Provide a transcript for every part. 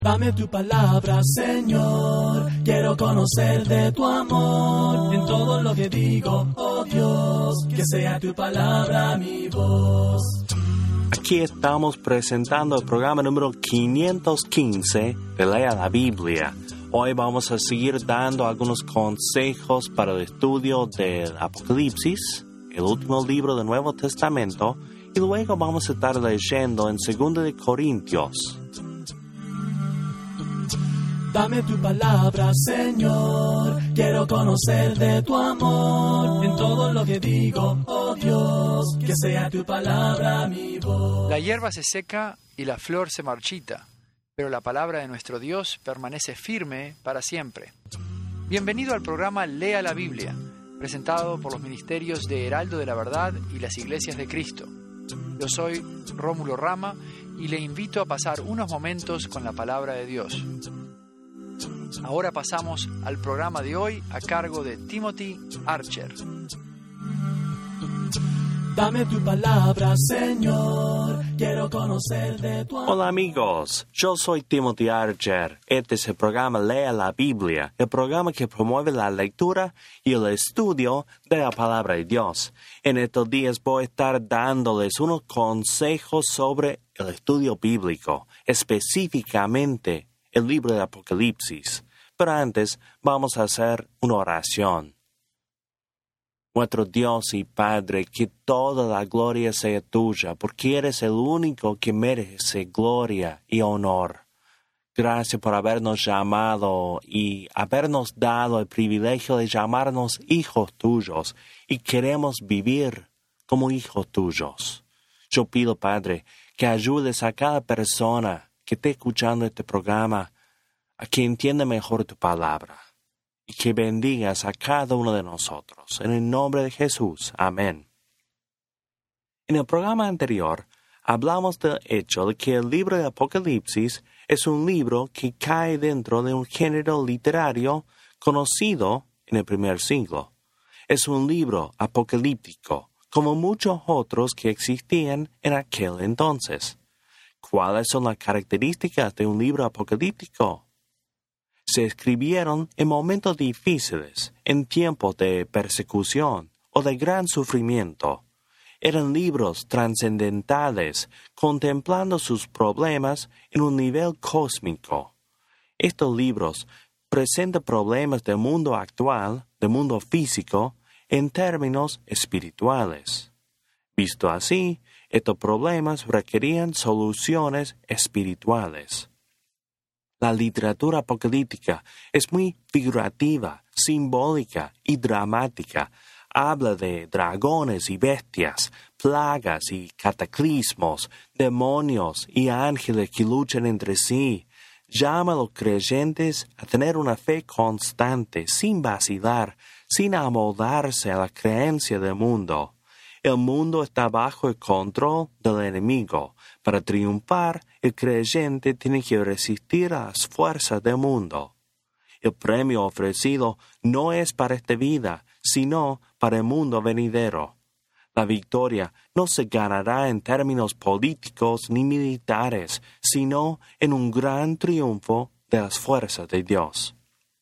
Dame tu palabra, Señor, quiero conocer de tu amor, en todo lo que digo, oh Dios, que sea tu palabra mi voz. Aquí estamos presentando el programa número 515 de Lea la Biblia. Hoy vamos a seguir dando algunos consejos para el estudio del Apocalipsis, el último libro del Nuevo Testamento, y luego vamos a estar leyendo en 2 de Corintios. Dame tu palabra, Señor, quiero conocer de tu amor, en todo lo que digo, oh Dios, que sea tu palabra mi voz. La hierba se seca y la flor se marchita, pero la palabra de nuestro Dios permanece firme para siempre. Bienvenido al programa Lea la Biblia, presentado por los ministerios de Heraldo de la Verdad y las Iglesias de Cristo. Yo soy Rómulo Rama y le invito a pasar unos momentos con la palabra de Dios. Ahora pasamos al programa de hoy a cargo de Timothy Archer. Dame tu palabra, Señor, quiero conocer de tu amor. Hola amigos, yo soy Timothy Archer. Este es el programa Lea la Biblia, el programa que promueve la lectura y el estudio de la palabra de Dios. En estos días voy a estar dándoles unos consejos sobre el estudio bíblico, específicamente el libro de Apocalipsis. Pero antes vamos a hacer una oración. Nuestro Dios y Padre, que toda la gloria sea tuya, porque eres el único que merece gloria y honor. Gracias por habernos llamado y habernos dado el privilegio de llamarnos hijos tuyos, y queremos vivir como hijos tuyos. Yo pido, Padre, que ayudes a cada persona que esté escuchando este programa a que entienda mejor tu palabra, y que bendigas a cada uno de nosotros. En el nombre de Jesús. Amén. En el programa anterior, hablamos del hecho de que el libro de Apocalipsis es un libro que cae dentro de un género literario conocido en el primer siglo. Es un libro apocalíptico, como muchos otros que existían en aquel entonces. ¿Cuáles son las características de un libro apocalíptico? Se escribieron en momentos difíciles, en tiempos de persecución o de gran sufrimiento. Eran libros trascendentales, contemplando sus problemas en un nivel cósmico. Estos libros presentan problemas del mundo actual, del mundo físico, en términos espirituales. Visto así, estos problemas requerían soluciones espirituales. La literatura apocalíptica es muy figurativa, simbólica y dramática. Habla de dragones y bestias, plagas y cataclismos, demonios y ángeles que luchan entre sí. Llama a los creyentes a tener una fe constante, sin vacilar, sin amoldarse a la creencia del mundo. El mundo está bajo el control del enemigo. Para triunfar, el creyente tiene que resistir a las fuerzas del mundo. El premio ofrecido no es para esta vida, sino para el mundo venidero. La victoria no se ganará en términos políticos ni militares, sino en un gran triunfo de las fuerzas de Dios.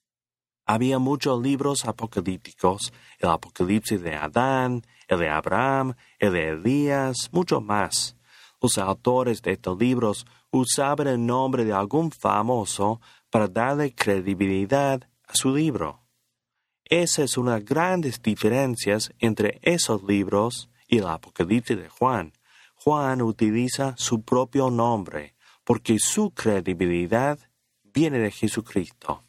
Había muchos libros apocalípticos, el Apocalipsis de Adán, el de Abraham, el de Elías, muchos más. Los autores de estos libros usaban el nombre de algún famoso para darle credibilidad a su libro. Esa es una de las grandes diferencias entre esos libros y el Apocalipsis de Juan. Juan utiliza su propio nombre porque su credibilidad viene de Jesucristo.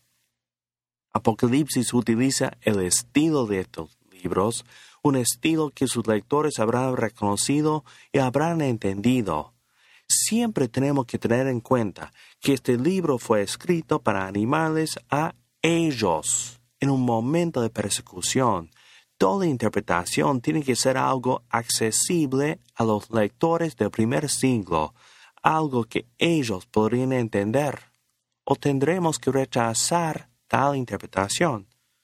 Apocalipsis utiliza el estilo de estos libros, un estilo que sus lectores habrán reconocido y habrán entendido. Siempre tenemos que tener en cuenta que este libro fue escrito para animarles a ellos en un momento de persecución. Toda interpretación tiene que ser algo accesible a los lectores del primer siglo, algo que ellos podrían entender, o tendremos que rechazar tal interpretación.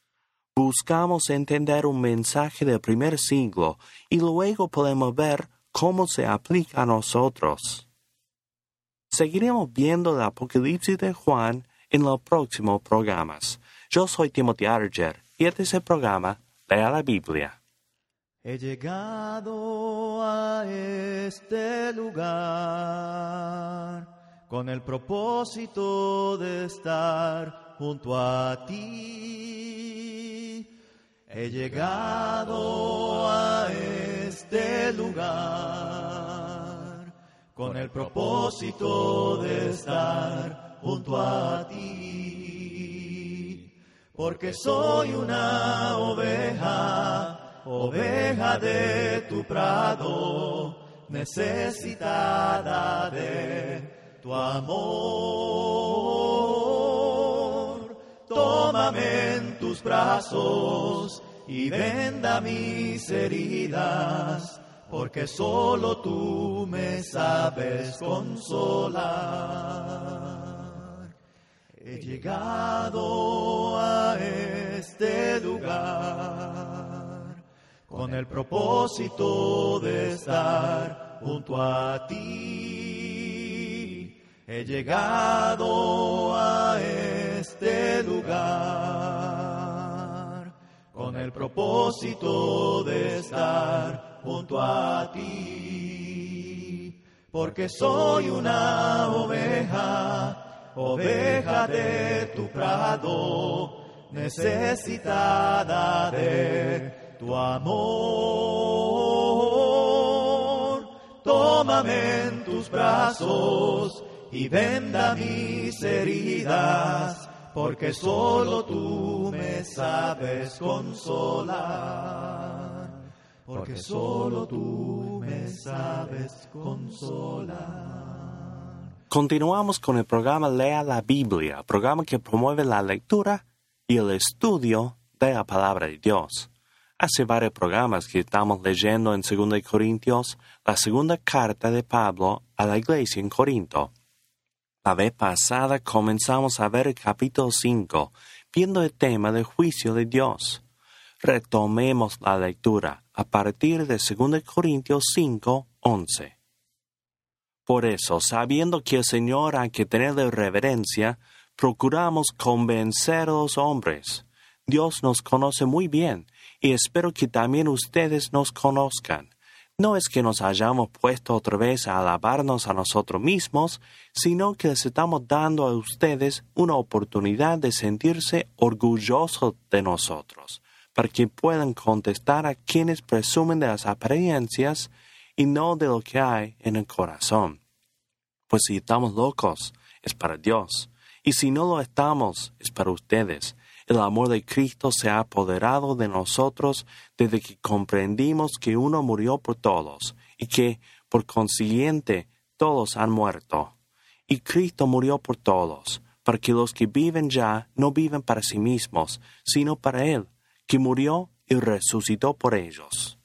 Buscamos entender un mensaje del primer siglo y luego podemos ver cómo se aplica a nosotros. Seguiremos viendo el Apocalipsis de Juan en los próximos programas. Yo soy Timothy Archer y este es el programa Lea la Biblia. He llegado a este lugar con el propósito de estar junto a ti. He llegado a este lugar con el propósito de estar junto a ti, porque soy una oveja de tu prado, necesitada de tu amor. Tómame en tus brazos y venda mis heridas, porque solo tú me sabes consolar. He llegado a este lugar con el propósito de estar junto a ti. He llegado a este lugar con el propósito de estar junto a ti, porque soy una oveja de tu prado, necesitada de tu amor. Tómame en tus brazos y venda mis heridas, porque solo tú me sabes consolar, porque solo tú me sabes consolar. Continuamos con el programa Lea la Biblia, programa que promueve la lectura y el estudio de la palabra de Dios. Hace varios programas que estamos leyendo en 2 Corintios, la segunda carta de Pablo a la iglesia en Corinto. La vez pasada comenzamos a ver el capítulo 5, viendo el tema del juicio de Dios. Retomemos la lectura a partir de 2 Corintios 5, 11. Por eso, sabiendo que el Señor hay que tenerle reverencia, procuramos convencer a los hombres. Dios nos conoce muy bien, y espero que también ustedes nos conozcan. No es que nos hayamos puesto otra vez a alabarnos a nosotros mismos, sino que les estamos dando a ustedes una oportunidad de sentirse orgullosos de nosotros, para que puedan contestar a quienes presumen de las apariencias y no de lo que hay en el corazón. Pues si estamos locos, es para Dios, y si no lo estamos, es para ustedes. El amor de Cristo se ha apoderado de nosotros desde que comprendimos que uno murió por todos, y que, por consiguiente, todos han muerto. Y Cristo murió por todos, para que los que viven ya no viven para sí mismos, sino para Él, que murió y resucitó por ellos.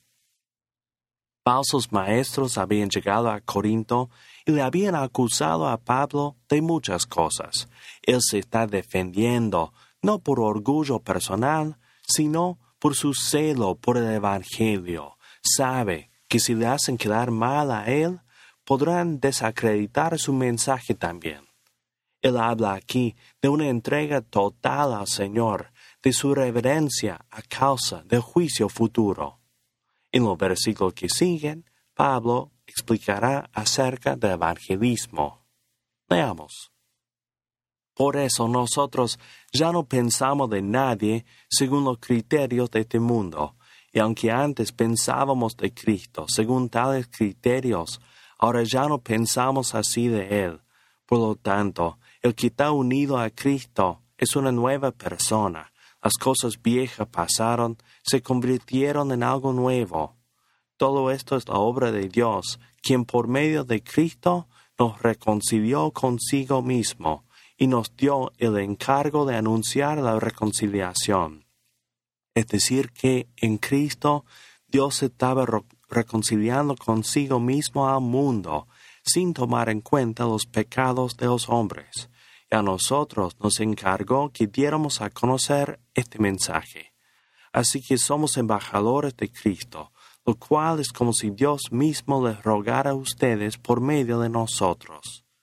Falsos maestros habían llegado a Corinto y le habían acusado a Pablo de muchas cosas. Él se está defendiendo, no por orgullo personal, sino por su celo por el Evangelio. Sabe que si le hacen quedar mal a él, podrán desacreditar su mensaje también. Él habla aquí de una entrega total al Señor, de su reverencia a causa del juicio futuro. En los versículos que siguen, Pablo explicará acerca del evangelismo. Leamos. Por eso nosotros ya no pensamos de nadie según los criterios de este mundo, y aunque antes pensábamos de Cristo según tales criterios, ahora ya no pensamos así de Él. Por lo tanto, el que está unido a Cristo es una nueva persona. Las cosas viejas pasaron, se convirtieron en algo nuevo. Todo esto es la obra de Dios, quien por medio de Cristo nos reconcilió consigo mismo y nos dio el encargo de anunciar la reconciliación. Es decir, que en Cristo Dios se estaba reconciliando consigo mismo al mundo, sin tomar en cuenta los pecados de los hombres. Y a nosotros nos encargó que diéramos a conocer este mensaje. Así que somos embajadores de Cristo, lo cual es como si Dios mismo les rogara a ustedes por medio de nosotros.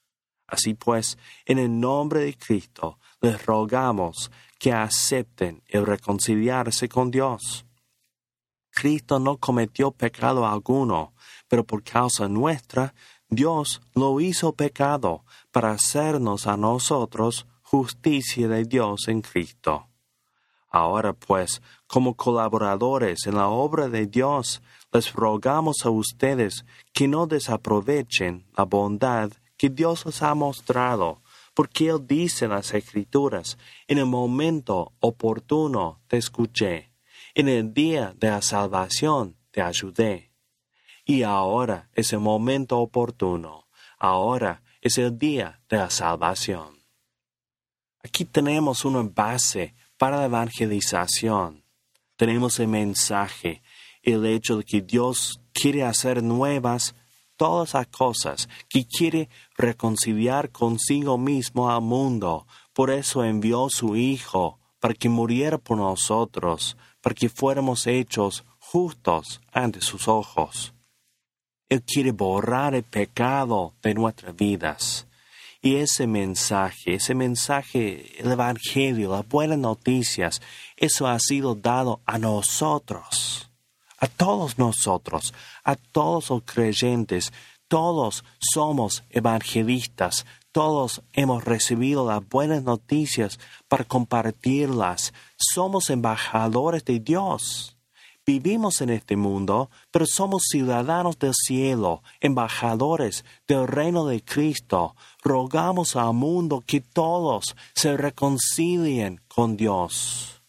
Así pues, en el nombre de Cristo, les rogamos que acepten el reconciliarse con Dios. Cristo no cometió pecado alguno, pero por causa nuestra, Dios lo hizo pecado para hacernos a nosotros justicia de Dios en Cristo. Ahora pues, como colaboradores en la obra de Dios, les rogamos a ustedes que no desaprovechen la bondad que Dios os ha mostrado, porque Él dice en las Escrituras, en el momento oportuno te escuché, en el día de la salvación te ayudé. Y ahora es el momento oportuno, ahora es el día de la salvación. Aquí tenemos una base para la evangelización. Tenemos el mensaje, el hecho de que Dios quiere hacer nuevas todas las cosas, que quiere reconciliar consigo mismo al mundo. Por eso envió su Hijo, para que muriera por nosotros, para que fuéramos hechos justos ante sus ojos. Él quiere borrar el pecado de nuestras vidas. Y ese mensaje, el Evangelio, las buenas noticias, eso ha sido dado a nosotros. A todos nosotros, a todos los creyentes, todos somos evangelistas, todos hemos recibido las buenas noticias para compartirlas. Somos embajadores de Dios. Vivimos en este mundo, pero somos ciudadanos del cielo, embajadores del reino de Cristo. Rogamos al mundo que todos se reconcilien con Dios.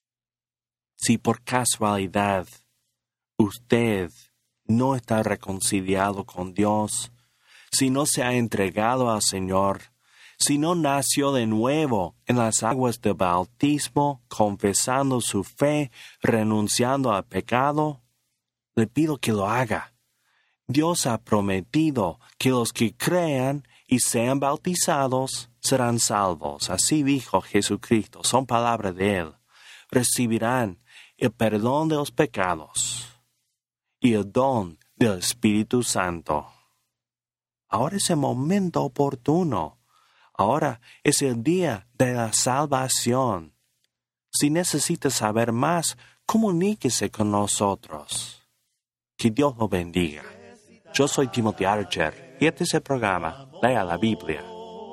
Si por casualidad usted no está reconciliado con Dios, si no se ha entregado al Señor, si no nació de nuevo en las aguas del bautismo, confesando su fe, renunciando al pecado, le pido que lo haga. Dios ha prometido que los que crean y sean bautizados serán salvos. Así dijo Jesucristo, son palabras de Él. Recibirán el perdón de los pecados y el don del Espíritu Santo. Ahora es el momento oportuno. Ahora es el día de la salvación. Si necesita saber más, comuníquese con nosotros. Que Dios lo bendiga. Yo soy Timothy Archer y este es el programa Lea la Biblia.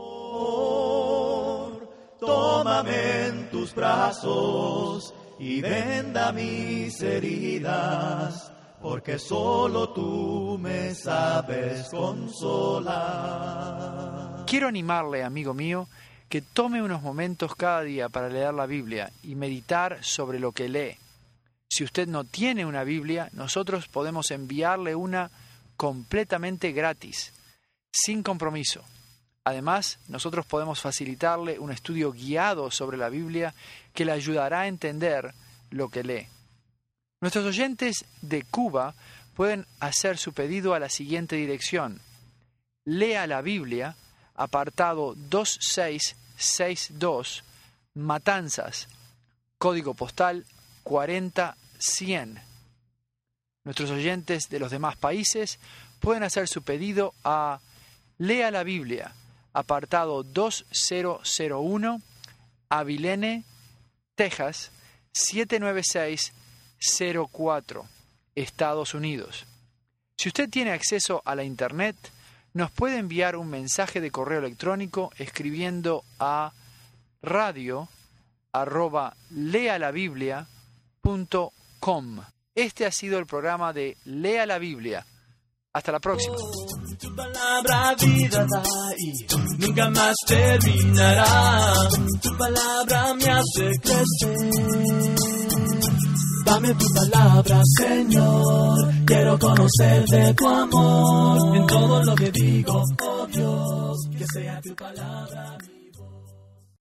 Tómame en tus brazos y venda mis heridas, porque solo tú me sabes consolar. Quiero animarle, amigo mío, que tome unos momentos cada día para leer la Biblia y meditar sobre lo que lee. Si usted no tiene una Biblia, nosotros podemos enviarle una completamente gratis, sin compromiso. Además, nosotros podemos facilitarle un estudio guiado sobre la Biblia que le ayudará a entender lo que lee. Nuestros oyentes de Cuba pueden hacer su pedido a la siguiente dirección: Lea la Biblia, apartado 2662, Matanzas, código postal 40100. Nuestros oyentes de los demás países pueden hacer su pedido a Lea la Biblia, apartado 2001, Abilene, Texas, 79604, Estados Unidos. Si usted tiene acceso a la Internet, nos puede enviar un mensaje de correo electrónico escribiendo a radio@lealabiblia.com. Este ha sido el programa de Lea la Biblia. Hasta la próxima. Tu palabra vida da y nunca más terminará. Tu palabra me hace crecer. Dame tu palabra, Señor. Quiero conocer de tu amor. En todo lo que digo, oh Dios, que sea tu palabra.